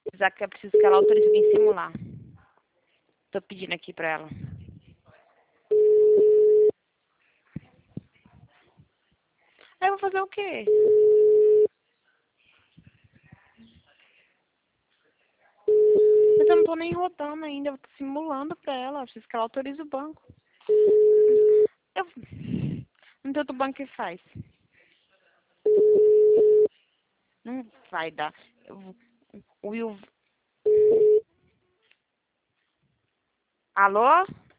Apesar que é preciso que ela autorize alguém simular. Tô pedindo aqui pra ela. Aí eu vou fazer o quê? Mas eu não tô nem rodando ainda, eu tô simulando pra ela. Eu preciso que ela autorize o banco. Eu... Não tem outro banco que faz. Não vai dar. O Will... Alô?